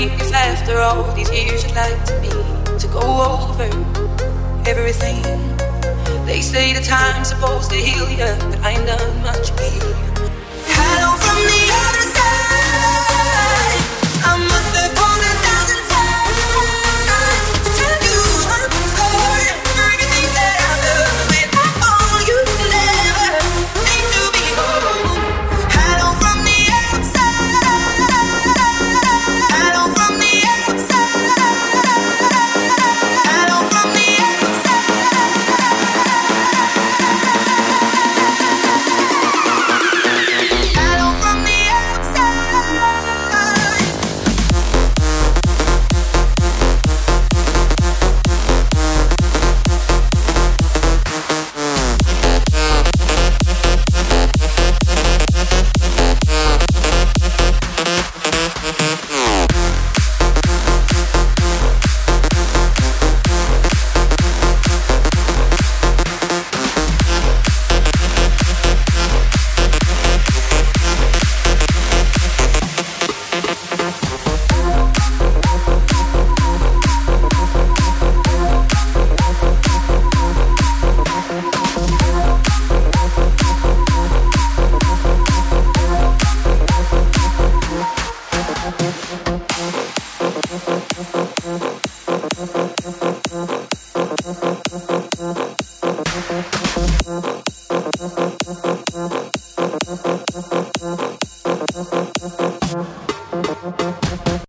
if after all these years you'd like me to go over everything. They say the time's supposed to heal you, but I ain't done much healing. Hello from the other side. I must have called 1,000 times to tell you I'm sorry for everything that I've done. When I call you never seem to be home. Hello from the outside. Hello from the outside. Hello from the outside. Hello from the Thank you.